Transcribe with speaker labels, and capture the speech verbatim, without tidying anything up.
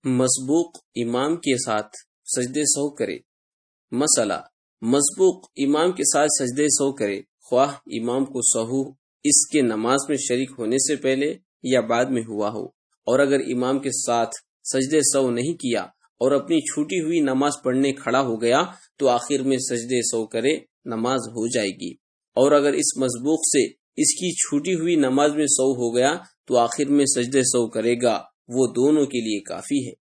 Speaker 1: मसबूक इमाम के साथ सजदे सौ करे। मसला, मसबूक इमाम के साथ सजदे सौ करे, ख्वाह इमाम को सहू इसके नमाज में शरीक होने से पहले या बाद में हुआ हो, और अगर इमाम के साथ सजदे सौ नहीं किया और अपनी छूटी हुई नमाज पढ़ने खड़ा हो गया तो आखिर में सजदे सौ करे, नमाज हो जाएगी। और अगर इस मसबूक से इसकी छूटी हुई नमाज में सौ हो गया तो आखिर में सजदे सौ करेगा, वो दोनों के लिए काफी है।